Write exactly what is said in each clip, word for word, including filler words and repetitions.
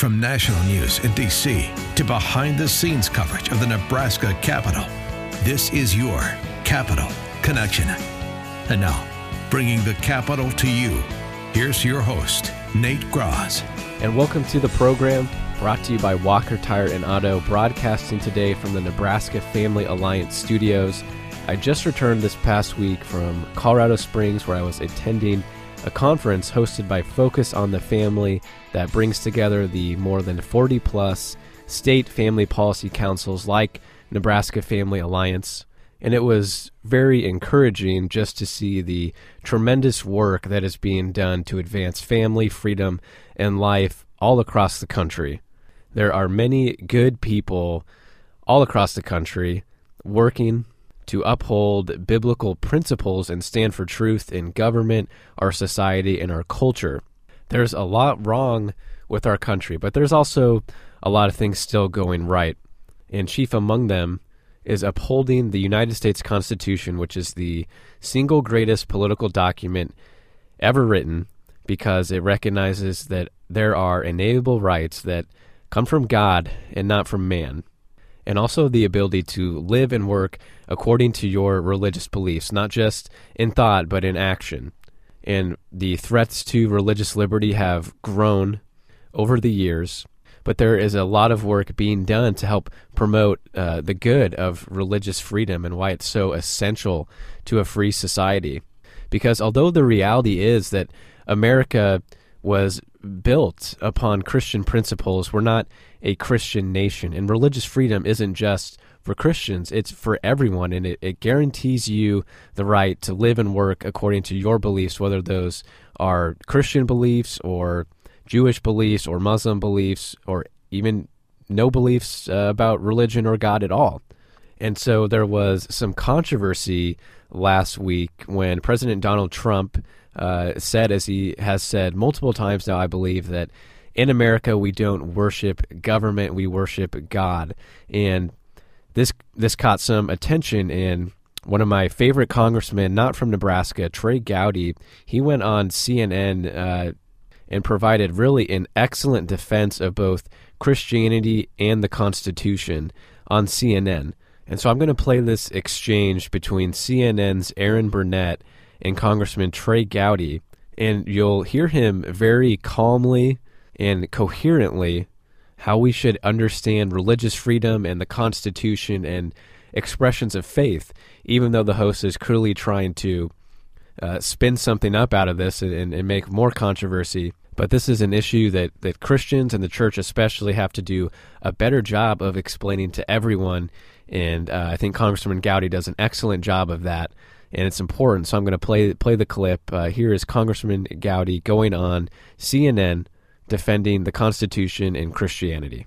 From national news in D C to behind-the-scenes coverage of the Nebraska Capitol, this is your Capitol Connection. And now, bringing the Capitol to you, here's your host, Nate Gross. And welcome to the program, brought to you by Walker Tire and Auto, broadcasting today from the Nebraska Family Alliance studios. I just returned this past week from Colorado Springs, where I was attending a conference hosted by Focus on the Family that brings together the more than forty plus state family policy councils like Nebraska Family Alliance. And it was very encouraging just to see the tremendous work that is being done to advance family, freedom, and life all across the country. There are many good people all across the country working to uphold biblical principles and stand for truth in government, our society, and our culture. There's a lot wrong with our country, but there's also a lot of things still going right. And chief among them is upholding the United States Constitution, which is the single greatest political document ever written, because it recognizes that there are inalienable rights that come from God and not from man. And also the ability to live and work according to your religious beliefs, not just in thought, but in action. And the threats to religious liberty have grown over the years, but there is a lot of work being done to help promote uh, the good of religious freedom and why it's so essential to a free society. Because although the reality is that America was built upon Christian principles, we're not a Christian nation. And religious freedom isn't just for Christians, it's for everyone. And it, it guarantees you the right to live and work according to your beliefs, whether those are Christian beliefs or Jewish beliefs or Muslim beliefs or even no beliefs uh, about religion or God at all. And so there was some controversy last week when President Donald Trump Uh, said, as he has said multiple times now, I believe, that in America we don't worship government, we worship God. And this this caught some attention, and one of my favorite congressmen, not from Nebraska, Trey Gowdy, he went on C N N uh, and provided really an excellent defense of both Christianity and the Constitution on C N N. And so I'm going to play this exchange between C N N's Aaron Burnett and Congressman Trey Gowdy, and you'll hear him very calmly and coherently how we should understand religious freedom and the Constitution and expressions of faith, even though the host is clearly trying to uh, spin something up out of this and, and make more controversy. But this is an issue that, that Christians and the church especially have to do a better job of explaining to everyone, and uh, I think Congressman Gowdy does an excellent job of that. And it's important, so I'm going to play play the clip. Uh, here is Congressman Gowdy going on C N N defending the Constitution and Christianity.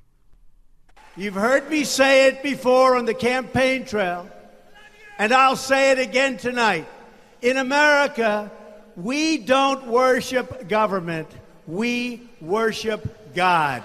You've heard me say it before on the campaign trail, and I'll say it again tonight. In America, we don't worship government. We worship God.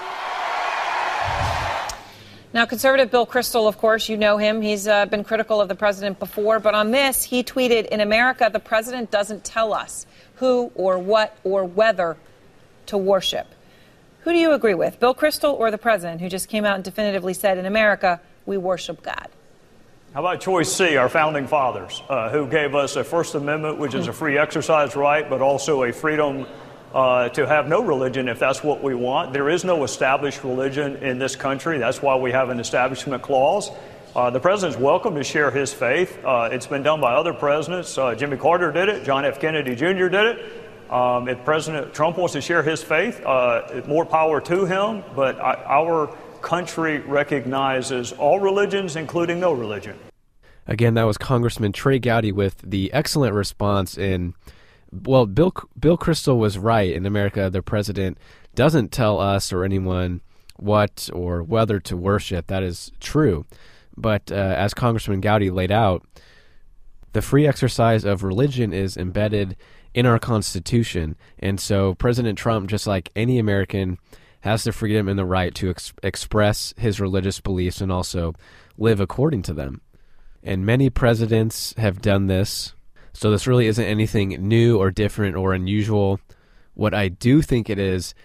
Now, conservative Bill Kristol, of course, you know him. He's uh, been critical of the president before. But on this, he tweeted, "In America, the president doesn't tell us who or what or whether to worship." Who do you agree with, Bill Kristol or the president, who just came out and definitively said, in America, we worship God? How about choice C, our founding fathers, uh, who gave us a First Amendment, which is a free exercise right, but also a freedom Uh, to have no religion if that's what we want. There is no established religion in this country. That's why we have an establishment clause. Uh, the president's welcome to share his faith. Uh, it's been done by other presidents. Uh, Jimmy Carter did it. John F. Kennedy Junior did it. Um, if President Trump wants to share his faith, uh, more power to him. But I, our country recognizes all religions, including no religion. Again, that was Congressman Trey Gowdy with the excellent response in Well, Bill Bill Kristol was right. In America, the president doesn't tell us or anyone what or whether to worship. That is true. But uh, as Congressman Gowdy laid out, the free exercise of religion is embedded in our Constitution. And so President Trump, just like any American, has the freedom and the right to ex- express his religious beliefs and also live according to them. And many presidents have done this. So this really isn't anything new or different or unusual. What I do think it is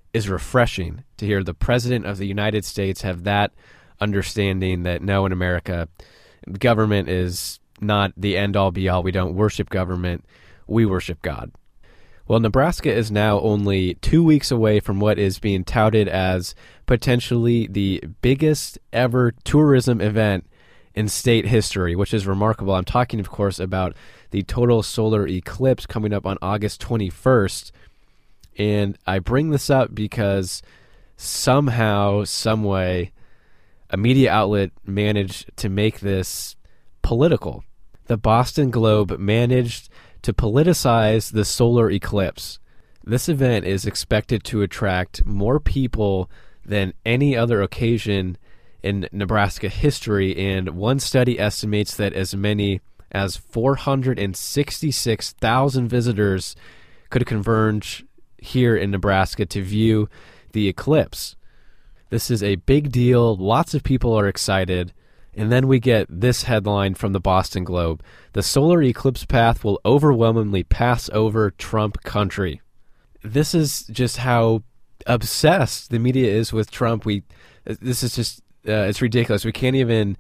is refreshing to hear the President of the United States have that understanding that, no, in America, government is not the end-all, be-all. We don't worship government. We worship God. Well, Nebraska is now only two weeks away from what is being touted as potentially the biggest ever tourism event in state history, which is remarkable. I'm talking, of course, about the total solar eclipse coming up on August twenty-first. And I bring this up because somehow, some way, a media outlet managed to make this political. The Boston Globe managed to politicize the solar eclipse. This event is expected to attract more people than any other occasion in Nebraska history, and one study estimates that as many as four hundred sixty-six thousand visitors could converge here in Nebraska to view the eclipse. This is a big deal. Lots of people are excited. And then we get this headline from the Boston Globe. The solar eclipse path will overwhelmingly pass over Trump country. This is just how obsessed the media is with Trump. We, this is just, uh, it's ridiculous. We can't even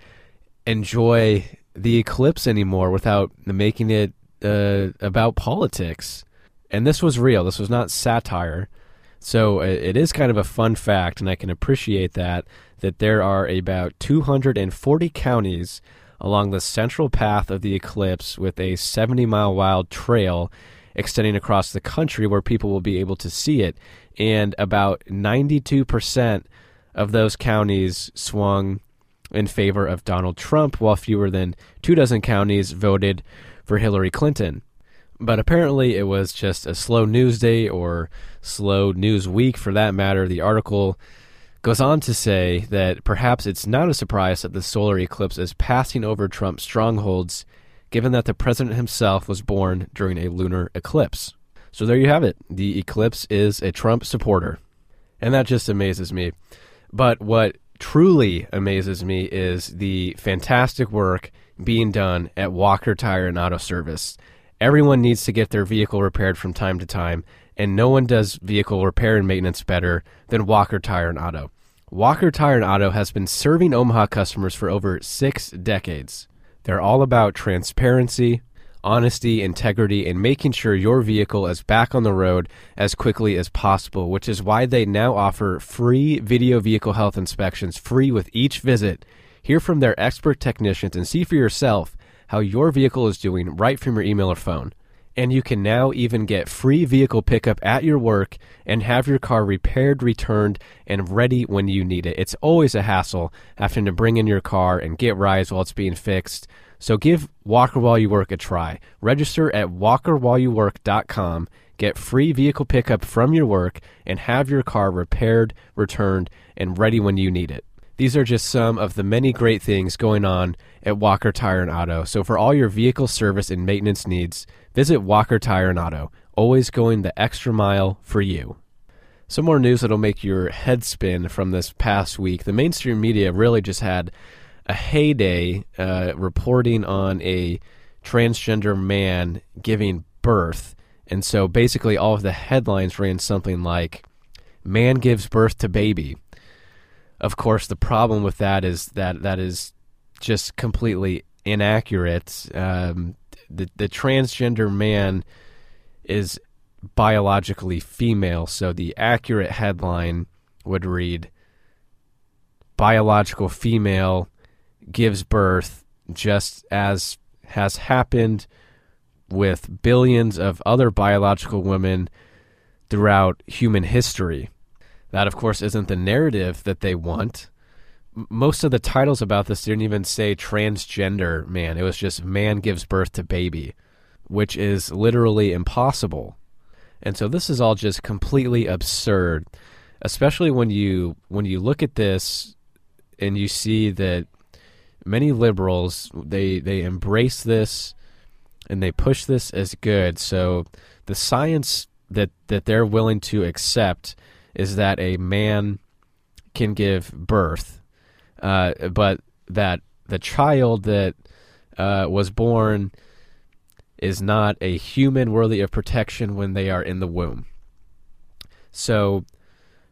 enjoy the eclipse anymore without making it uh, about politics. And this was real. This was not satire. So it is kind of a fun fact, and I can appreciate that, that there are about two hundred forty counties along the central path of the eclipse with a seventy-mile wide trail extending across the country where people will be able to see it. And about ninety-two percent of those counties swung in favor of Donald Trump, while fewer than two dozen counties voted for Hillary Clinton. But apparently it was just a slow news day, or slow news week for that matter. The article goes on to say that perhaps it's not a surprise that the solar eclipse is passing over Trump's strongholds, given that the president himself was born during a lunar eclipse. So there you have it. The eclipse is a Trump supporter. And that just amazes me. But what truly amazes me is the fantastic work being done at Walker Tire and Auto Service. Everyone needs to get their vehicle repaired from time to time, and no one does vehicle repair and maintenance better than Walker Tire and Auto. Walker Tire and Auto has been serving Omaha customers for over six decades. They're all about transparency, honesty, integrity, and making sure your vehicle is back on the road as quickly as possible, which is why they now offer free video vehicle health inspections, free with each visit. Hear from their expert technicians and see for yourself how your vehicle is doing right from your email or phone. And you can now even get free vehicle pickup at your work and have your car repaired, returned, and ready when you need it. It's always a hassle having to bring in your car and get rides while it's being fixed. So give Walker While You Work a try. Register at walker while you work dot com, get free vehicle pickup from your work, and have your car repaired, returned, and ready when you need it. These are just some of the many great things going on at Walker Tire and Auto. So for all your vehicle service and maintenance needs, visit Walker Tire and Auto, always going the extra mile for you. Some more news that'll make your head spin from this past week. The mainstream media really just had a heyday uh, reporting on a transgender man giving birth. And so basically all of the headlines ran something like, "Man gives birth to baby." Of course, the problem with that is that that is just completely inaccurate. Um, the, the transgender man is biologically female, so the accurate headline would read, "Biological female gives birth just as has happened with billions of other biological women throughout human history." That, of course, isn't the narrative that they want. M- most of the titles about this didn't even say transgender man. It was just man gives birth to baby, which is literally impossible. And so this is all just completely absurd, especially when you when you look at this and you see that many liberals, they, they embrace this and they push this as good. So the science that, that they're willing to accept is that a man can give birth, uh, but that the child that uh, was born is not a human worthy of protection when they are in the womb. So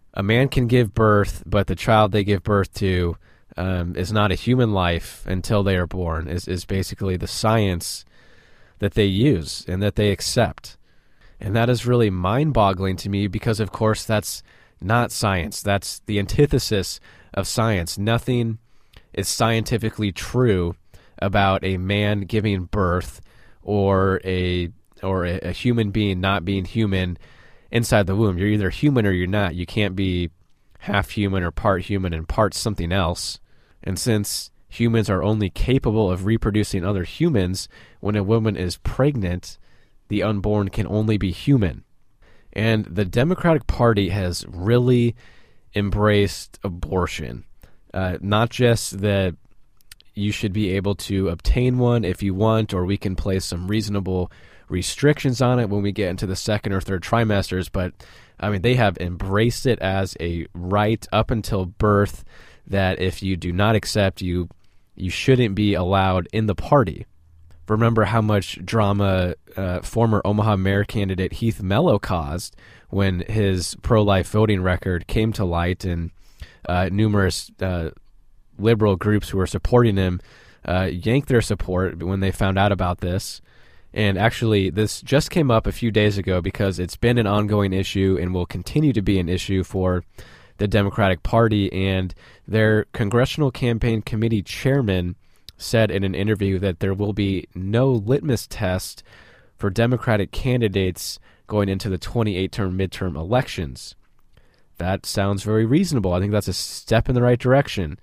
a man can give birth, but the child they give birth to um, is not a human life until they are born, is, is basically the science that they use and that they accept. And that is really mind-boggling to me because, of course, that's not science. That's the antithesis of science. Nothing is scientifically true about a man giving birth or a or a, a human being not being human inside the womb. You're either human or you're not. You can't be half human or part human and part something else. And since humans are only capable of reproducing other humans, when a woman is pregnant, the unborn can only be human. And the Democratic Party has really embraced abortion. Uh, not just that you should be able to obtain one if you want, or we can place some reasonable restrictions on it when we get into the second or third trimesters, but I mean, they have embraced it as a right up until birth, that if you do not accept, you you shouldn't be allowed in the party. Remember how much drama uh, former Omaha mayor candidate Heath Mello caused when his pro-life voting record came to light, and uh, numerous uh, liberal groups who were supporting him uh, yanked their support when they found out about this. And actually, this just came up a few days ago because it's been an ongoing issue and will continue to be an issue for the Democratic Party. And their Congressional Campaign Committee chairman said in an interview that there will be no litmus test for Democratic candidates going into the twenty-eight term midterm elections. That sounds very reasonable. I think that's a step in the right direction.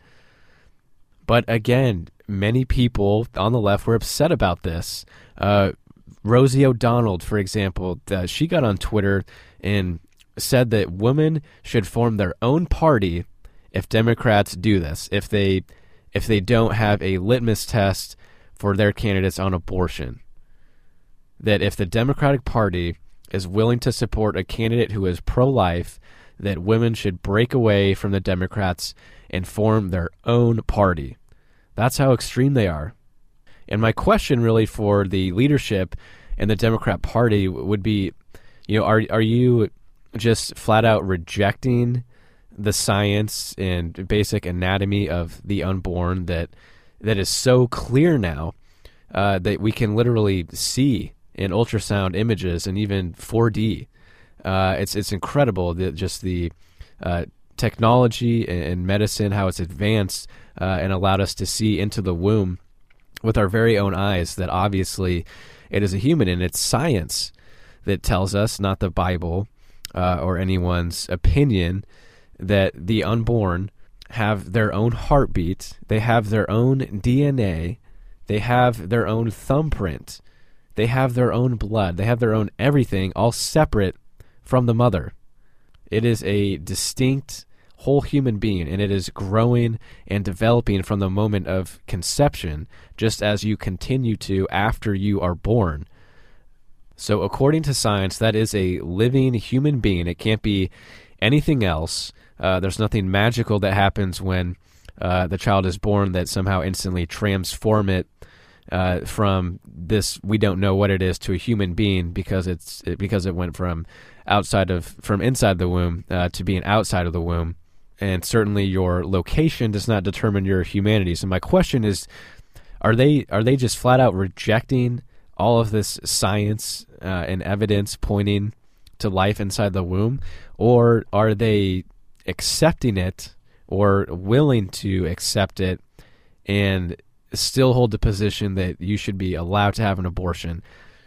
But again, many people on the left were upset about this. Uh, Rosie O'Donnell, for example, uh, she got on Twitter and said that women should form their own party if Democrats do this, if they if they don't have a litmus test for their candidates on abortion. That if the Democratic Party is willing to support a candidate who is pro-life, that women should break away from the Democrats and form their own party. That's how extreme they are. And my question really for the leadership and the Democrat Party would be, you know, are are you just flat out rejecting the science and basic anatomy of the unborn that that is so clear now uh, that we can literally see in ultrasound images and even four D? Uh, it's it's incredible that just the uh, technology and medicine, how it's advanced uh, and allowed us to see into the womb with our very own eyes that obviously it is a human, and it's science that tells us, not the Bible uh, or anyone's opinion, that the unborn have their own heartbeat, they have their own D N A, they have their own thumbprint, they have their own blood, they have their own everything, all separate from the mother. It is a distinct whole human being, and it is growing and developing from the moment of conception, just as you continue to after you are born. So according to science, that is a living human being. It can't be anything else. Uh, there's nothing magical that happens when uh, the child is born that somehow instantly transform it uh, from this, we don't know what it is, to a human being because it's it, because it went from outside of from inside the womb uh, to being outside of the womb. And certainly your location does not determine your humanity. So my question is, are they are they just flat out rejecting all of this science uh, and evidence pointing to life inside the womb, or are they accepting it or willing to accept it and still hold the position that you should be allowed to have an abortion?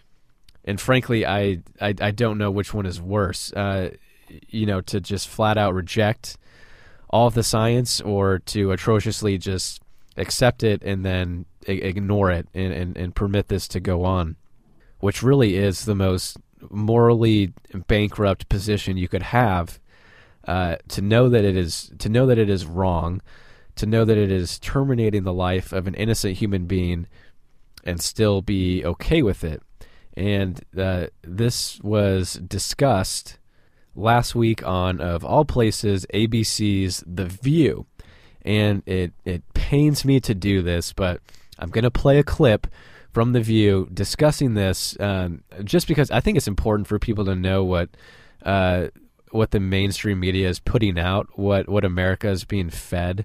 And frankly, I I, I don't know which one is worse. Uh, you know, to just flat out reject all of the science, or to atrociously just accept it and then I- ignore it and, and, and permit this to go on, which really is the most morally bankrupt position you could have. Uh, to know that it is to know that it is wrong, to know that it is terminating the life of an innocent human being, and still be okay with it. And uh, this was discussed last week on, of all places, A B C's The View. And it, it pains me to do this, but I'm going to play a clip from The View discussing this um, just because I think it's important for people to know what uh, what the mainstream media is putting out, what, what America is being fed.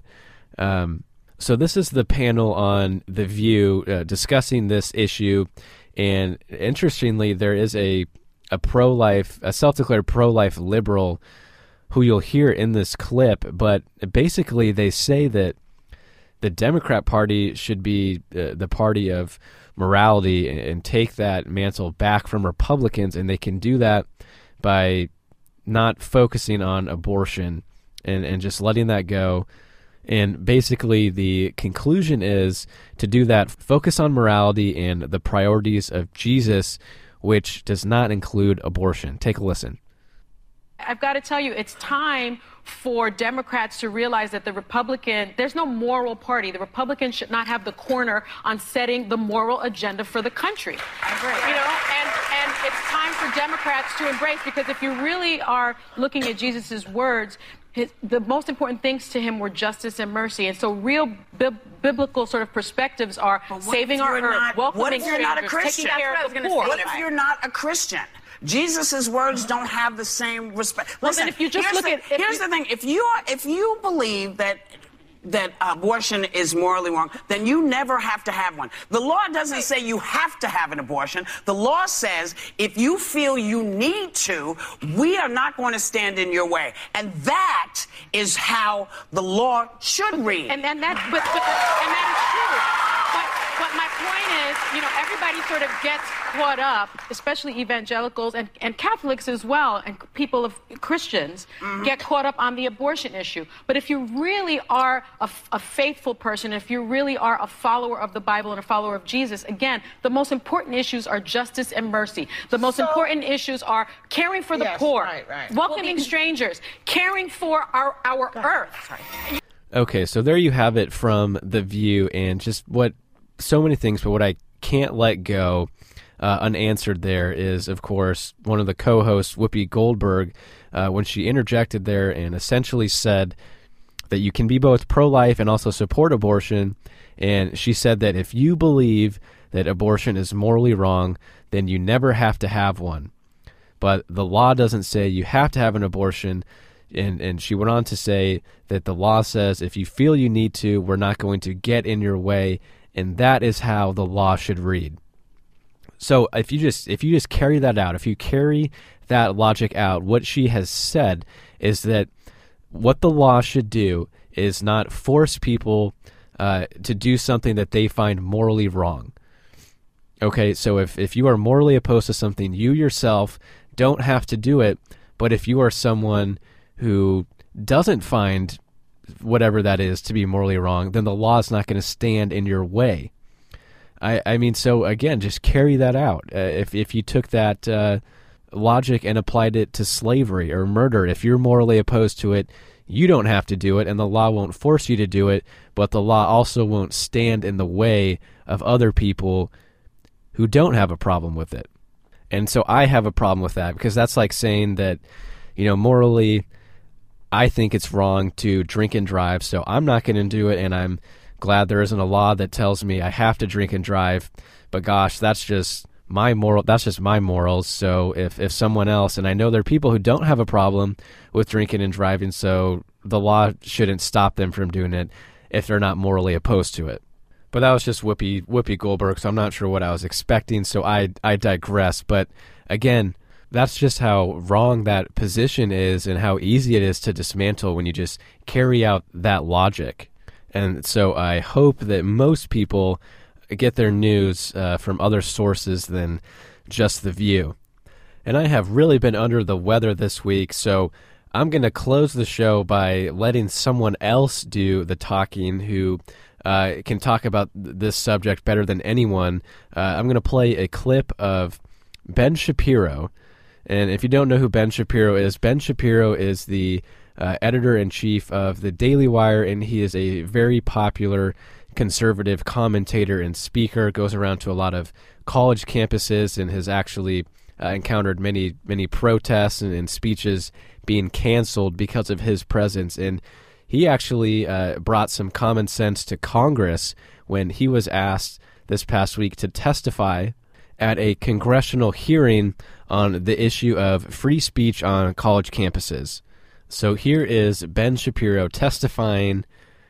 Um, so this is the panel on The View uh, discussing this issue. And interestingly, there is a, a pro-life, a self-declared pro-life liberal who you'll hear in this clip, but basically they say that the Democrat Party should be uh, the party of morality and, and take that mantle back from Republicans, and they can do that by not focusing on abortion and, and just letting that go. And basically the conclusion is to do that, focus on morality and the priorities of Jesus, which does not include abortion. Take a listen. I've got to tell you, it's time for Democrats to realize that the Republican, there's no moral party. The Republicans should not have the corner on setting the moral agenda for the country. I agree. You know, and, and it's time for Democrats to embrace, because if you really are looking at Jesus's words, his, the most important things to him were justice and mercy. And so real bi- biblical sort of perspectives are saving our earth, welcoming strangers, taking care of the poor. What if you're not a Christian? Jesus's words don't have the same respect. Well, Listen, then if you just here's look the, at, here's you, the thing: if you are, if you believe that that abortion is morally wrong, then you never have to have one. The law doesn't say you have to have an abortion. The law says if you feel you need to, we are not going to stand in your way, and that is how the law should read. And, and that, but, but and that is true. But, but my point is, you know, everybody sort of gets caught up, especially evangelicals and, and Catholics as well, and people of Christians mm-hmm. get caught up on the abortion issue. But if you really are a, a faithful person, if you really are a follower of the Bible and a follower of Jesus, again, the most important issues are justice and mercy. The most so, important issues are caring for the yes, poor, right, right. welcoming well, strangers, caring for our, our earth. Sorry. Okay, so there you have it from The View, and just what so many things, but what I can't let go uh, unanswered there is, of course, one of the co-hosts, Whoopi Goldberg, uh, when she interjected there and essentially said that you can be both pro-life and also support abortion, and she said that if you believe that abortion is morally wrong, then you never have to have one. But the law doesn't say you have to have an abortion. And and she went on to say that the law says if you feel you need to, we're not going to get in your way, and that is how the law should read. So if you just if you just carry that out, if you carry that logic out, what she has said is that what the law should do is not force people uh, to do something that they find morally wrong. Okay, so if, if you are morally opposed to something, you yourself don't have to do it, but if you are someone who doesn't find whatever that is to be morally wrong, then the law is not going to stand in your way. I, I mean, so again, just carry that out. Uh, if if you took that uh, logic and applied it to slavery or murder, if you're morally opposed to it, you don't have to do it, and the law won't force you to do it, but the law also won't stand in the way of other people who don't have a problem with it. And so I have a problem with that, because that's like saying that, you know, morally, I think it's wrong to drink and drive, so I'm not going to do it, and I'm glad there isn't a law that tells me I have to drink and drive, but gosh, that's just my moral, that's just my morals, so if, if someone else, and I know there are people who don't have a problem with drinking and driving, so the law shouldn't stop them from doing it if they're not morally opposed to it. But that was just Whoopi, Whoopi Goldberg, so I'm not sure what I was expecting, so I, I digress, but again, that's just how wrong that position is and how easy it is to dismantle when you just carry out that logic. And so I hope that most people get their news uh, from other sources than just The View. And I have really been under the weather this week, so I'm going to close the show by letting someone else do the talking who uh, can talk about th- this subject better than anyone. Uh, I'm going to play a clip of Ben Shapiro. And if you don't know who Ben Shapiro is, Ben Shapiro is the uh, editor-in-chief of the Daily Wire, and he is a very popular conservative commentator and speaker, goes around to a lot of college campuses and has actually uh, encountered many, many protests and, and speeches being canceled because of his presence. And he actually uh, brought some common sense to Congress when he was asked this past week to testify at a congressional hearing on the issue of free speech on college campuses. So here is Ben Shapiro testifying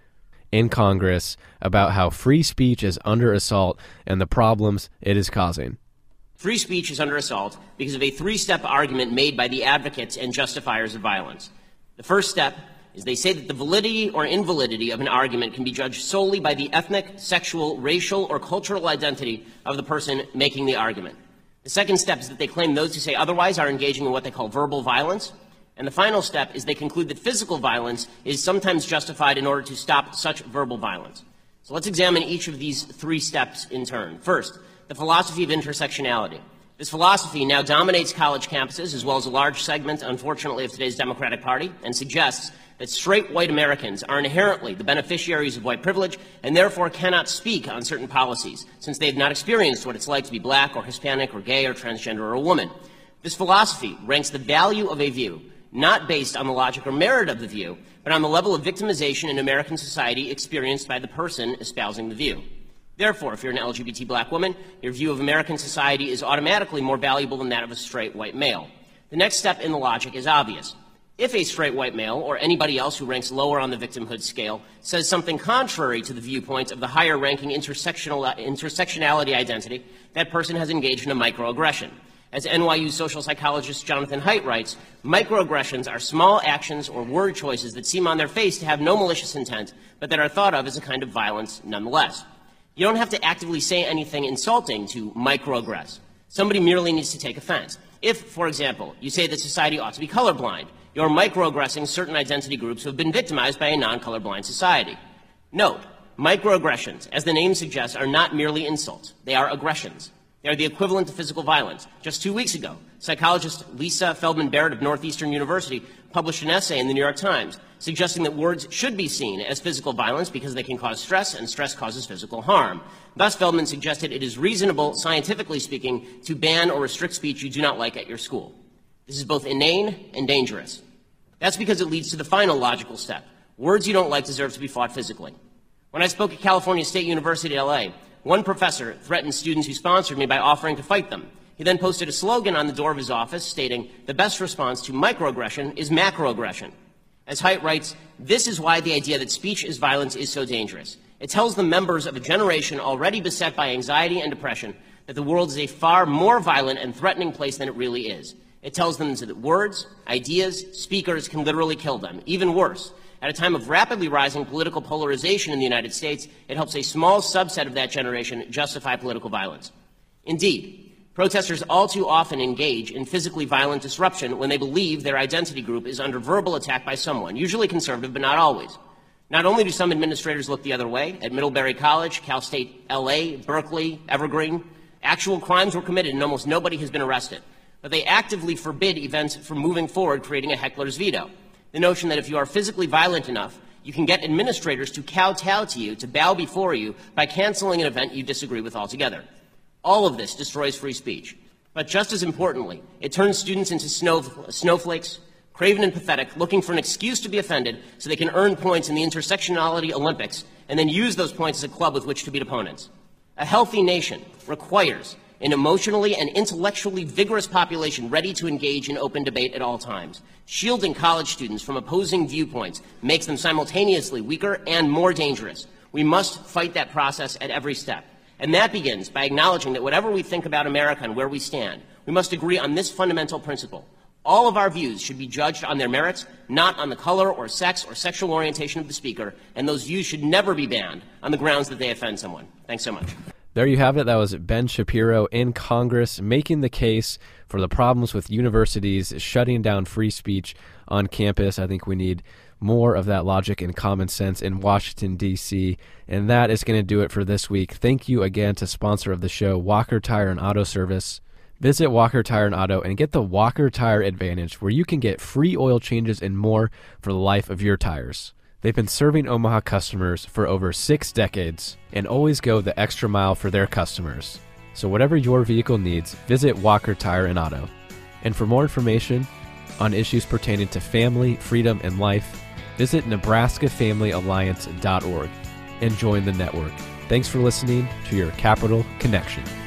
in Congress about how free speech is under assault and the problems it is causing. Free speech is under assault because of a three-step argument made by the advocates and justifiers of violence. The first step is they say that the validity or invalidity of an argument can be judged solely by the ethnic, sexual, racial, or cultural identity of the person making the argument. The second step is that they claim those who say otherwise are engaging in what they call verbal violence. And the final step is they conclude that physical violence is sometimes justified in order to stop such verbal violence. So let's examine each of these three steps in turn. First, the philosophy of intersectionality. This philosophy now dominates college campuses as well as a large segment, unfortunately, of today's Democratic Party, and suggests that straight white Americans are inherently the beneficiaries of white privilege and therefore cannot speak on certain policies, since they have not experienced what it's like to be black or Hispanic or gay or transgender or a woman. This philosophy ranks the value of a view not based on the logic or merit of the view, but on the level of victimization in American society experienced by the person espousing the view. Therefore, if you're an L G B T black woman, your view of American society is automatically more valuable than that of a straight white male. The next step in the logic is obvious. If a straight white male, or anybody else who ranks lower on the victimhood scale, says something contrary to the viewpoint of the higher-ranking intersectional, intersectionality identity, that person has engaged in a microaggression. As N Y U social psychologist Jonathan Haidt writes, microaggressions are small actions or word choices that seem on their face to have no malicious intent, but that are thought of as a kind of violence nonetheless. You don't have to actively say anything insulting to microaggress. Somebody merely needs to take offense. If, for example, you say that society ought to be colorblind, you're microaggressing certain identity groups who have been victimized by a non-colorblind society. Note, microaggressions, as the name suggests, are not merely insults. They are aggressions. They are the equivalent to physical violence. Just two weeks ago, psychologist Lisa Feldman Barrett of Northeastern University published an essay in the New York Times suggesting that words should be seen as physical violence because they can cause stress, and stress causes physical harm. Thus, Feldman suggested it is reasonable, scientifically speaking, to ban or restrict speech you do not like at your school. This is both inane and dangerous. That's because it leads to the final logical step. Words you don't like deserve to be fought physically. When I spoke at California State University, L A, one professor threatened students who sponsored me by offering to fight them. He then posted a slogan on the door of his office stating, "The best response to microaggression is macroaggression." As Haidt writes, this is why the idea that speech is violence is so dangerous. It tells the members of a generation already beset by anxiety and depression that the world is a far more violent and threatening place than it really is. It tells them that words, ideas, speakers can literally kill them. Even worse, at a time of rapidly rising political polarization in the United States, it helps a small subset of that generation justify political violence. Indeed, protesters all too often engage in physically violent disruption when they believe their identity group is under verbal attack by someone, usually conservative but not always. Not only do some administrators look the other way, at Middlebury College, Cal State L A, Berkeley, Evergreen, actual crimes were committed and almost nobody has been arrested. But they actively forbid events from moving forward, creating a heckler's veto. The notion that if you are physically violent enough, you can get administrators to kowtow to you, to bow before you, by canceling an event you disagree with altogether. All of this destroys free speech. But just as importantly, it turns students into snowf- snowflakes, craven and pathetic, looking for an excuse to be offended so they can earn points in the intersectionality Olympics and then use those points as a club with which to beat opponents. A healthy nation requires an emotionally and intellectually vigorous population ready to engage in open debate at all times. Shielding college students from opposing viewpoints makes them simultaneously weaker and more dangerous. We must fight that process at every step. And that begins by acknowledging that whatever we think about America and where we stand, we must agree on this fundamental principle. All of our views should be judged on their merits, not on the color or sex or sexual orientation of the speaker, and those views should never be banned on the grounds that they offend someone. Thanks so much. There you have it. That was Ben Shapiro in Congress making the case for the problems with universities shutting down free speech on campus. I think we need more of that logic and common sense in Washington, D C, and that is going to do it for this week. Thank you again to sponsor of the show, Walker Tire and Auto Service. Visit Walker Tire and Auto and get the Walker Tire Advantage, where you can get free oil changes and more for the life of your tires. They've been serving Omaha customers for over six decades and always go the extra mile for their customers. So whatever your vehicle needs, visit Walker Tire and Auto. And for more information on issues pertaining to family, freedom, and life, visit Nebraska Family Alliance dot org and join the network. Thanks for listening to your Capital Connection.